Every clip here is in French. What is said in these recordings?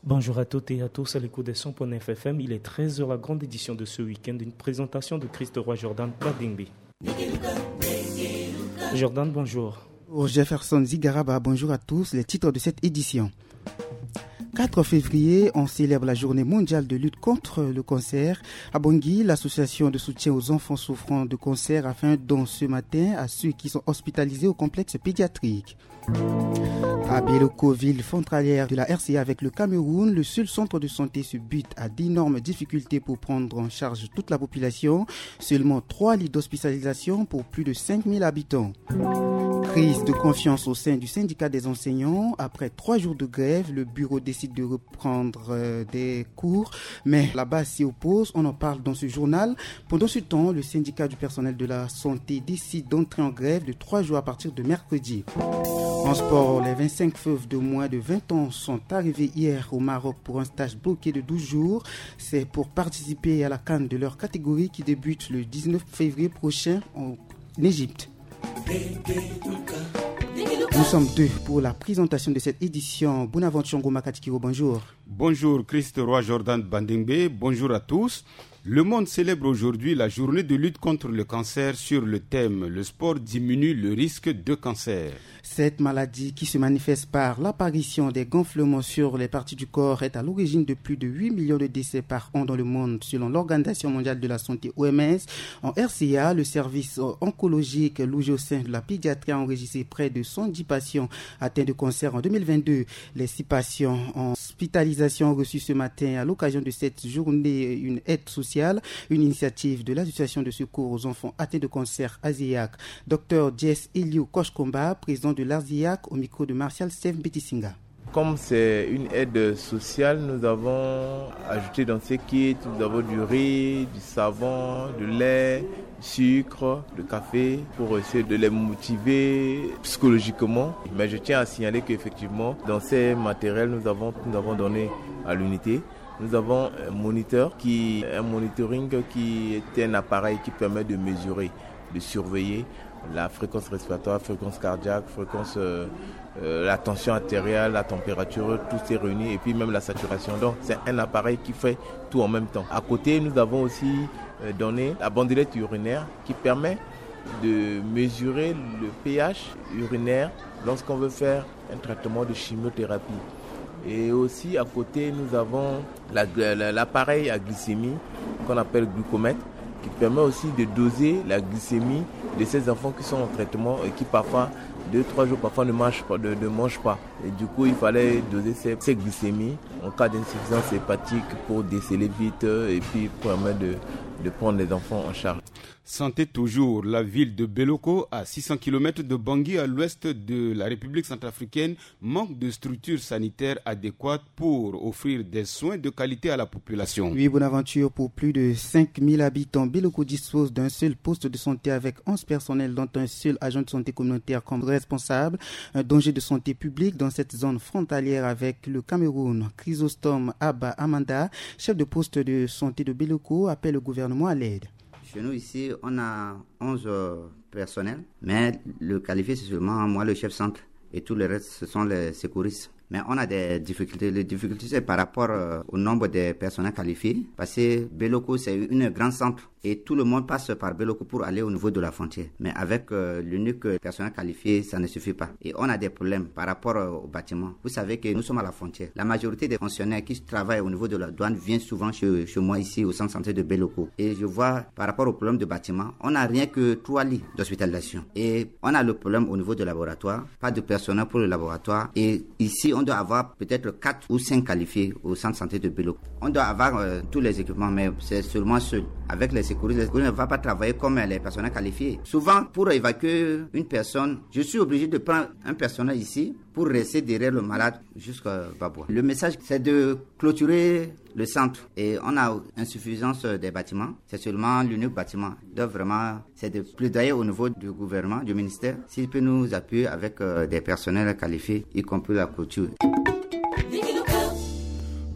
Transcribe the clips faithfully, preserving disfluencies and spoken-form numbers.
Bonjour à toutes et à tous à l'écoute des cent point neuf F M. Il est treize heures, la grande édition de ce week-end, une présentation de Christ Roi Jordan Badingbi. Jordan, bonjour. Jefferson Zigaraba, bonjour à tous. Les titres de cette édition. quatre février, on célèbre la journée mondiale de lutte contre le cancer. À Bangui, l'association de soutien aux enfants souffrant de cancer a fait un don ce matin à ceux qui sont hospitalisés au complexe pédiatrique. À Béloko, ville frontalière de la R C A avec le Cameroun, le seul centre de santé se bute à d'énormes difficultés pour prendre en charge toute la population. Seulement trois lits d'hospitalisation pour plus de cinq mille habitants. Crise de confiance au sein du syndicat des enseignants. Après trois jours de grève, le bureau décide de reprendre euh, des cours, mais la base s'y oppose. On en parle dans ce journal. Pendant ce temps, le syndicat du personnel de la santé décide d'entrer en grève de trois jours à partir de mercredi. En sport, les vingt-cinq feuves de moins de vingt ans sont arrivés hier au Maroc pour un stage bloqué de douze jours. C'est pour participer à la CAN de leur catégorie qui débute le dix-neuf février prochain en Égypte. Nous sommes deux pour la présentation de cette édition. Bonaventure Ngoma Katikiro, bonjour. Bonjour Christ Roi Jordan Bandingbe, bonjour à tous. Le monde célèbre aujourd'hui la journée de lutte contre le cancer sur le thème « Le sport diminue le risque de cancer ». Cette maladie qui se manifeste par l'apparition des gonflements sur les parties du corps est à l'origine de plus de huit millions de décès par an dans le monde selon l'Organisation mondiale de la santé O M S. En R C A, le service oncologique logé au sein de la pédiatrie a enregistré près de cent dix patients atteints de cancer en deux mille vingt-deux. Les six patients en hospitalisation ont reçu ce matin à l'occasion de cette journée une aide sociale, une initiative de l'association de secours aux enfants atteints de cancer A S I A C. Docteur Jess Eliou Koshkomba, président de l'A S I A C, au micro de Martial Steve Betisinga. Comme c'est une aide sociale, nous avons ajouté dans ces kits, nous avons du riz, du savon, du lait, du sucre, du café pour essayer de les motiver psychologiquement. Mais je tiens à signaler qu'effectivement, dans ces matériels, nous avons, nous avons donné à l'unité. Nous avons un moniteur, qui, un monitoring qui est un appareil qui permet de mesurer, de surveiller la fréquence respiratoire, fréquence cardiaque, fréquence, euh, euh, la tension artérielle, la température, tout est réuni et puis même la saturation. Donc c'est un appareil qui fait tout en même temps. À côté, nous avons aussi euh, donné la bandelette urinaire qui permet de mesurer le pH urinaire lorsqu'on veut faire un traitement de chimiothérapie. Et aussi à côté, nous avons la, la, l'appareil à glycémie qu'on appelle glucomètre qui permet aussi de doser la glycémie de ces enfants qui sont en traitement et qui parfois, deux, trois jours, parfois ne mangent pas. Ne, ne mangent pas. Et du coup, il fallait doser ces, ces glycémies en cas d'insuffisance hépatique pour déceler vite et puis permettre de, de prendre les enfants en charge. Santé toujours, la ville de Béloko, à six cents kilomètres de Bangui, à l'ouest de la République centrafricaine, manque de structures sanitaires adéquates pour offrir des soins de qualité à la population. Oui, Bonaventure, pour plus de cinq mille habitants, Béloko dispose d'un seul poste de santé avec onze personnels, dont un seul agent de santé communautaire comme responsable. Un danger de santé publique dans cette zone frontalière avec le Cameroun. Chrysostome Abba Amanda, chef de poste de santé de Béloko, appelle le gouvernement à l'aide. Chez nous ici, on a onze euh, personnels, mais le qualifié c'est seulement moi, le chef centre, et tout le reste ce sont les secouristes. Mais on a des difficultés. Les difficultés c'est par rapport euh, au nombre de personnels qualifiés, parce que Béloko c'est une grande centre et tout le monde passe par Béloko pour aller au niveau de la frontière. Mais avec euh, l'unique personnel qualifié, ça ne suffit pas. Et on a des problèmes par rapport euh, au bâtiment. Vous savez que nous sommes à la frontière. La majorité des fonctionnaires qui travaillent au niveau de la douane viennent souvent chez, chez moi ici au centre de santé de Béloko. Et je vois par rapport au problème de bâtiment, on n'a rien que trois lits d'hospitalisation. Et on a le problème au niveau du laboratoire, pas de personnel pour le laboratoire. Et ici, on doit avoir peut-être quatre ou cinq qualifiés au centre de santé de Béloko. On doit avoir euh, tous les équipements, mais c'est seulement ceux avec les secouristes. Les secouristes ne vont pas travailler comme les personnels qualifiés. Souvent, pour évacuer une personne, je suis obligé de prendre un personnel ici pour rester derrière le malade jusqu'à Baboua. Le message, c'est de clôturer le centre. Et on a insuffisance des bâtiments. C'est seulement l'unique bâtiment. Donc vraiment, c'est de plaidoyer au niveau du gouvernement, du ministère, s'il peut nous appuyer avec euh, des personnels qualifiés, y compris la clôture.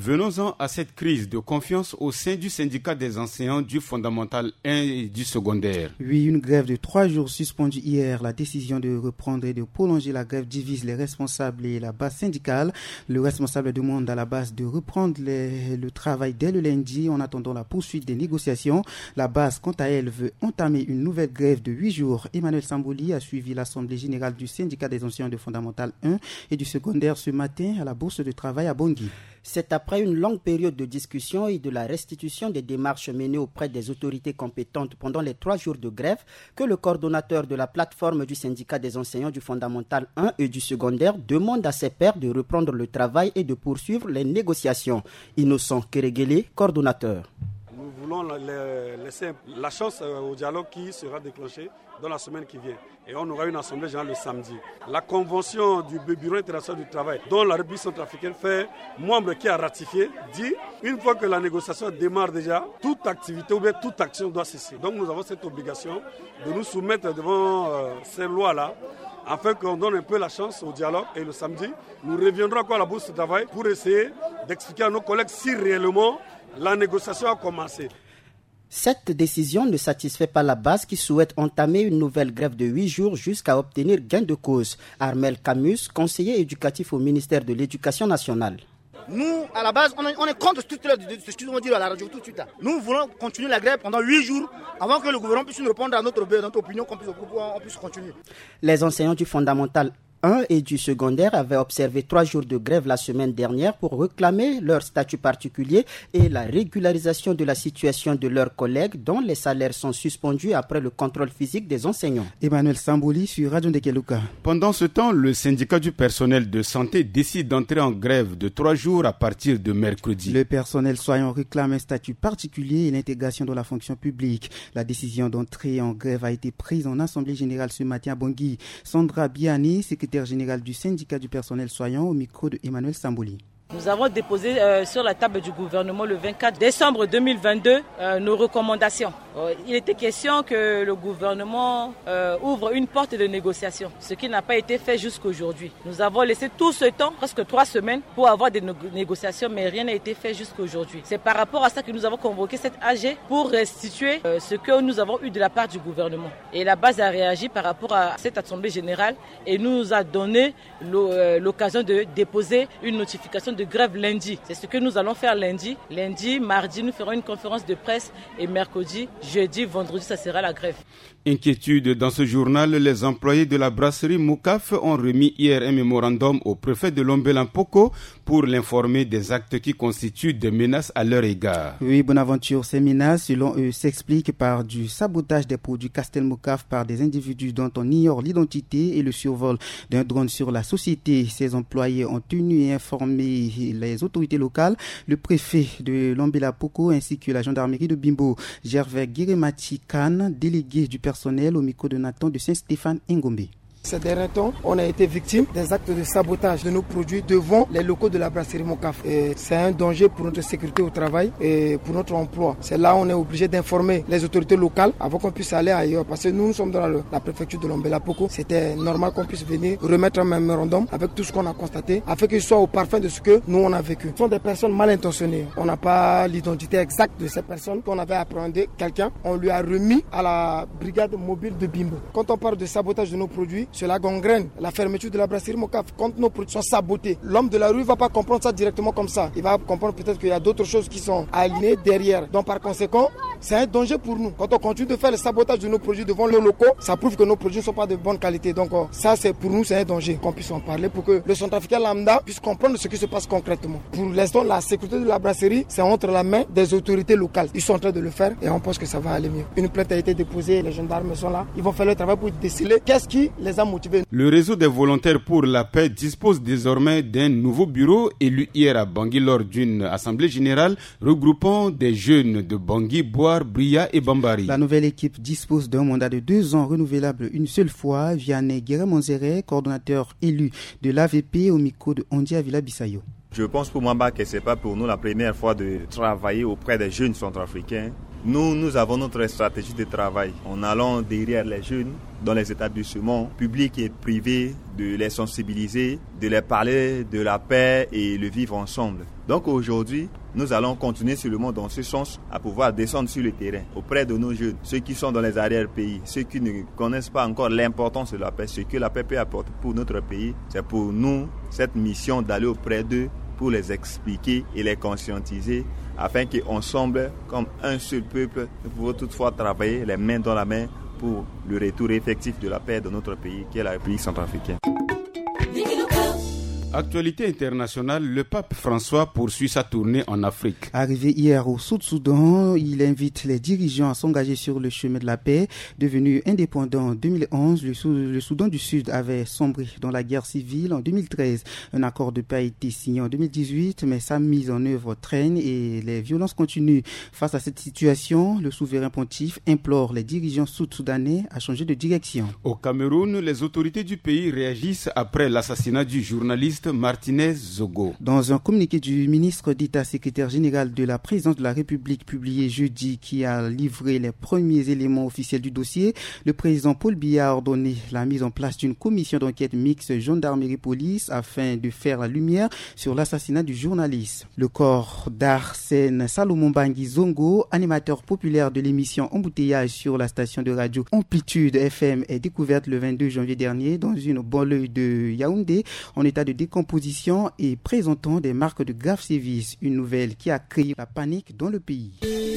Venons-en à cette crise de confiance au sein du syndicat des enseignants du fondamental un et du secondaire. Oui, une grève de trois jours suspendue hier. La décision de reprendre et de prolonger la grève divise les responsables et la base syndicale. Le responsable demande à la base de reprendre les, le travail dès le lundi en attendant la poursuite des négociations. La base, quant à elle, veut entamer une nouvelle grève de huit jours. Emmanuel Sambouli a suivi l'assemblée générale du syndicat des enseignants de fondamental un et du secondaire ce matin à la bourse de travail à Bangui. C'est après une longue période de discussion et de la restitution des démarches menées auprès des autorités compétentes pendant les trois jours de grève que le coordonnateur de la plateforme du syndicat des enseignants du fondamental un et du secondaire demande à ses pairs de reprendre le travail et de poursuivre les négociations. Innocent Keregele, coordonnateur. Nous voulons laisser la chance au dialogue qui sera déclenché dans la semaine qui vient. Et on aura une assemblée générale le samedi. La convention du Bureau international du travail, dont la République centrafricaine fait membre qui a ratifié, dit une fois que la négociation démarre déjà, toute activité ou bien toute action doit cesser. Donc nous avons cette obligation de nous soumettre devant euh, ces lois-là, afin qu'on donne un peu la chance au dialogue. Et le samedi, nous reviendrons encore à la bourse de travail pour essayer d'expliquer à nos collègues si réellement la négociation a commencé. Cette décision ne satisfait pas la base qui souhaite entamer une nouvelle grève de huit jours jusqu'à obtenir gain de cause. Armel Camus, conseiller éducatif au ministère de l'Éducation nationale. Nous, à la base, on est, on est contre tout ce qu'ils vont dire à la radio tout de suite. Là. Nous voulons continuer la grève pendant huit jours avant que le gouvernement puisse nous répondre à notre, notre opinion, qu'on puisse, on puisse continuer. Les enseignants du fondamental un et du secondaire avaient observé trois jours de grève la semaine dernière pour réclamer leur statut particulier et la régularisation de la situation de leurs collègues dont les salaires sont suspendus après le contrôle physique des enseignants. Emmanuel Sambouli sur Radio Ndekeluka. Pendant ce temps, le syndicat du personnel de santé décide d'entrer en grève de trois jours à partir de mercredi. Le personnel soignant réclame un statut particulier et l'intégration dans la fonction publique. La décision d'entrer en grève a été prise en assemblée générale ce matin à Bangui. Sandra Biani, secrétaire général du syndicat du personnel soignant au micro de Emmanuel Sambouli. Nous avons déposé euh, sur la table du gouvernement le vingt-quatre décembre deux mille vingt-deux euh, nos recommandations. Euh, il était question que le gouvernement euh, ouvre une porte de négociation, ce qui n'a pas été fait jusqu'aujourd'hui. Nous avons laissé tout ce temps, presque trois semaines, pour avoir des no- négociations, mais rien n'a été fait jusqu'aujourd'hui. C'est par rapport à ça que nous avons convoqué cette A G pour restituer euh, ce que nous avons eu de la part du gouvernement. Et la base a réagi par rapport à cette assemblée générale et nous a donné l'occasion de déposer une notification de de grève lundi. C'est ce que nous allons faire lundi. Lundi, mardi, nous ferons une conférence de presse et mercredi, jeudi, vendredi, ça sera la grève. Inquiétude dans ce journal, les employés de la brasserie Moukaf ont remis hier un mémorandum au préfet de Lombela-Mpoko pour l'informer des actes qui constituent des menaces à leur égard. Oui, Bonaventure, ces menaces, selon eux, s'expliquent par du sabotage des produits Castel Moukaf par des individus dont on ignore l'identité et le survol d'un drone sur la société. Ces employés ont tenu et informé les autorités locales, le préfet de Lombela-Mpoko ainsi que la gendarmerie de Bimbo. Gervais Guiremati Khan, délégué du personnel au micro de Nathan de Saint-Stéphane Ngombe. Ces derniers temps, on a été victime des actes de sabotage de nos produits devant les locaux de la brasserie Moukaf. C'est un danger pour notre sécurité au travail et pour notre emploi. C'est là où on est obligé d'informer les autorités locales avant qu'on puisse aller ailleurs. Parce que nous, nous sommes dans la, la préfecture de Lombela-Mpoko. C'était normal qu'on puisse venir remettre un mémorandum avec tout ce qu'on a constaté afin qu'il soit au parfum de ce que nous, on a vécu. Ce sont des personnes mal intentionnées. On n'a pas l'identité exacte de ces personnes. Qu'on avait appréhendé quelqu'un, on lui a remis à la brigade mobile de Bimbo. Quand on parle de sabotage de nos produits, cela gangrène la fermeture de la brasserie Moukaf. Quand nos produits sont sabotés, l'homme de la rue ne va pas comprendre ça directement comme ça. Il va comprendre peut-être qu'il y a d'autres choses qui sont alignées derrière. Donc par conséquent, c'est un danger pour nous. Quand on continue de faire le sabotage de nos produits devant nos locaux, ça prouve que nos produits ne sont pas de bonne qualité. Donc ça, c'est pour nous, c'est un danger qu'on puisse en parler pour que le centrafricain lambda puisse comprendre ce qui se passe concrètement. Pour l'instant, la sécurité de la brasserie, c'est entre la main des autorités locales. Ils sont en train de le faire et on pense que ça va aller mieux. Une plainte a été déposée, les gendarmes sont là. Ils vont faire le travail pour déceler qu'est-ce qui les a motivés. Le réseau des volontaires pour la paix dispose désormais d'un nouveau bureau élu hier à Bangui lors d'une assemblée générale regroupant des jeunes de Bangui, Boar, Bria et Bambari. La nouvelle équipe dispose d'un mandat de deux ans renouvelable une seule fois. Vianney Guéret-Monzéré, coordonnateur élu de l'A V P au micro de Ondia Villa-Bissayo. Je pense pour moi que ce n'est pas pour nous la première fois de travailler auprès des jeunes centrafricains Nous, nous avons notre stratégie de travail. On allons derrière les jeunes dans les établissements publics et privés, de les sensibiliser, de les parler de la paix et le vivre ensemble. Donc aujourd'hui, nous allons continuer seulement dans ce sens à pouvoir descendre sur le terrain auprès de nos jeunes, ceux qui sont dans les arrière-pays, ceux qui ne connaissent pas encore l'importance de la paix, ce que la paix peut apporter pour notre pays. C'est pour nous cette mission d'aller auprès d'eux pour les expliquer et les conscientiser afin qu'ensemble, comme un seul peuple, nous pouvons toutefois travailler les mains dans la main pour le retour effectif de la paix dans notre pays, qui est la République centrafricaine. Actualité internationale, le pape François poursuit sa tournée en Afrique. Arrivé hier au Sud-Soudan, il invite les dirigeants à s'engager sur le chemin de la paix. Devenu indépendant en deux mille onze, le, Sou- le Soudan du Sud avait sombré dans la guerre civile en deux mille treize. Un accord de paix a été signé en deux mille dix-huit, mais sa mise en œuvre traîne et les violences continuent. Face à cette situation, le souverain pontife implore les dirigeants sud-soudanais à changer de direction. Au Cameroun, les autorités du pays réagissent après l'assassinat du journaliste Martinez Zogo. Dans un communiqué du ministre d'État secrétaire général de la présidence de la République publié jeudi qui a livré les premiers éléments officiels du dossier, le président Paul Biya a ordonné la mise en place d'une commission d'enquête mixte gendarmerie-police afin de faire la lumière sur l'assassinat du journaliste. Le corps d'Arsène Salomon Bangui Zongo, animateur populaire de l'émission Embouteillage sur la station de radio Amplitude F M, est découverte le vingt-deux janvier dernier dans une banlieue de Yaoundé en état de décomposition et présentant des marques de grave sévices, une nouvelle qui a créé la panique dans le pays.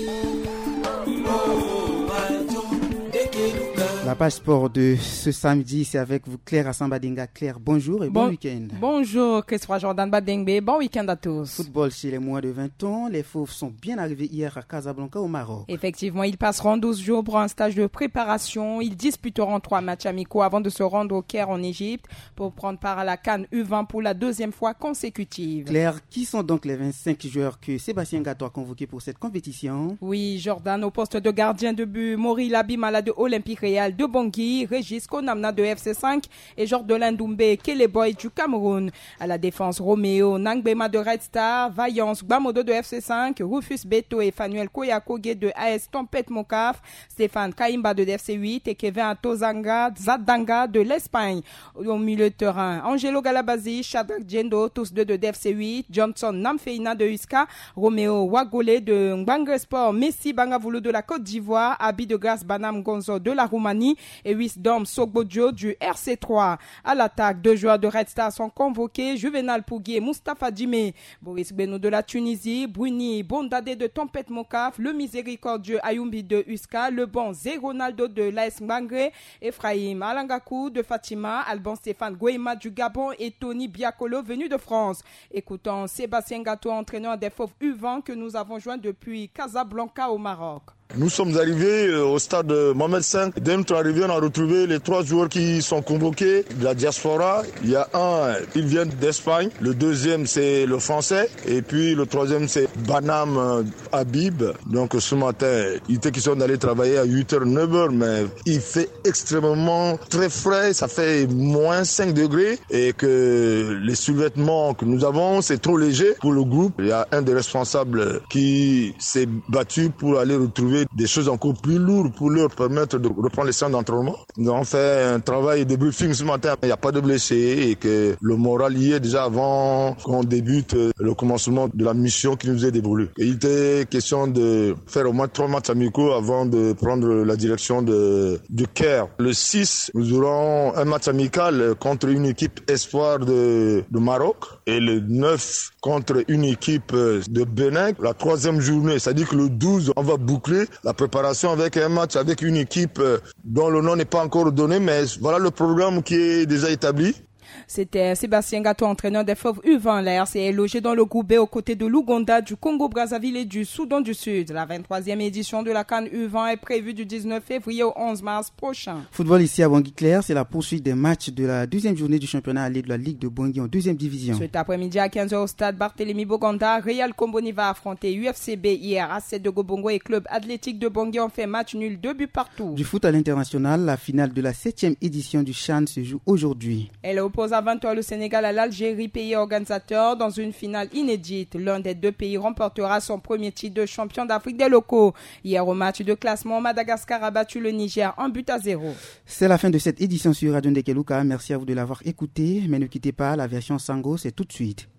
La page sport de ce samedi, c'est avec vous Claire Assamba-Denga. Claire, bonjour et bon, bon week-end. Bonjour Christophe Jordan Badengbe, bon week-end à tous. Football chez les moins de vingt ans, les Fauves sont bien arrivés hier à Casablanca au Maroc. Effectivement, ils passeront douze jours pour un stage de préparation. Ils disputeront trois matchs amicaux avant de se rendre au Caire en Égypte pour prendre part à la CAN U vingt pour la deuxième fois consécutive. Claire, qui sont donc les vingt-cinq joueurs que Sébastien Gatto a convoqués pour cette compétition? Oui, Jordan, au poste de gardien de but, Mori Labimala de Olympique Réal de Bangui, Régis Konamna de F C cinq et Jordelin Doumbé Keleboy du Cameroun. À la défense, Roméo Nangbema de Red Star, Vaillance Gbamodo de F C cinq, Rufus Beto et Fanuel Koyakoge de A S Tempête Mokaf, Stéphane Kaimba de F C huit et Kevin Atozanga Zadanga de l'Espagne. Au milieu de terrain, Angelo Galabazi, Shadrach Djendo, tous deux de F C huit, Johnson Namfeina de U S C A, Roméo Wagole de Ngbangue Sport, Messi Bangavoulou de la Côte d'Ivoire, Abi de Grasse Banam Gonzo de la Roumanie et Wisdom Sogbojo du R C trois. À l'attaque, deux joueurs de Red Star sont convoqués, Juvenal Pougui et Moustapha Djimé. Boris Beno de la Tunisie, Bruni Bondade de Tempête Mokaf, le miséricordieux Ayoumbi de U S C A, le bon Zé Ronaldo de l'A S Mbangre, Ephraim Alangakou de Fatima, Alban Stéphane Goema du Gabon et Tony Biakolo venu de France. Écoutons Sébastien Gatto, entraîneur des Fauves U vingt que nous avons joint depuis Casablanca au Maroc. Nous sommes arrivés au stade Mohamed cinq. Dès notre arrivée, on a retrouvé les trois joueurs qui sont convoqués de la diaspora. Il y a un, ils viennent d'Espagne. Le deuxième, c'est le français. Et puis le troisième, c'est Banam Habib. Donc ce matin, il était question d'aller travailler à huit heures, neuf heures, mais il fait extrêmement très frais. Ça fait moins cinq degrés. Et que les sous-vêtements que nous avons, c'est trop léger pour le groupe. Il y a un des responsables qui s'est battu pour aller retrouver des choses encore plus lourdes pour leur permettre de reprendre les séances d'entraînement. Nous avons fait un travail de briefing ce matin. Il n'y a pas de blessés et que le moral y est déjà avant qu'on débute le commencement de la mission qui nous est dévolue. Et il était question de faire au moins trois matchs amicaux avant de prendre la direction de, du Caire. Le six, nous aurons un match amical contre une équipe espoir de, de Maroc et le neuf contre une équipe de Bénin. La troisième journée, c'est-à-dire que le douze, on va boucler la préparation avec un match avec une équipe dont le nom n'est pas encore donné, mais voilà le programme qui est déjà établi. C'était Sébastien Gatto, entraîneur des Fauves U vingt. La R C est logé dans le groupe B aux côtés de l'Ouganda, du Congo-Brazzaville et du Soudan du Sud. La vingt-troisième édition de la CAN U vingt est prévue du dix-neuf février au onze mars prochain. Football ici à Bangui-Claire, c'est la poursuite des matchs de la deuxième journée du championnat allé de la Ligue de Bangui en deuxième division. Cet après-midi à quinze heures au stade Barthélemy Boganda, Real Comboni va affronter U F C B hier. A sept de Gobongo et Club Athlétique de Bangui ont fait match nul, deux buts partout. Du foot à l'international, la finale de la septième édition du CHAN se joue aujourd'hui. Elle est au oppose à vingt heures le Sénégal à l'Algérie, pays organisateur, dans une finale inédite. L'un des deux pays remportera son premier titre de champion d'Afrique des locaux. Hier au match de classement, Madagascar a battu le Niger un but à zéro. C'est la fin de cette édition sur Radio Ndekeluka. Merci à vous de l'avoir écouté, mais ne quittez pas, la version Sango, c'est tout de suite.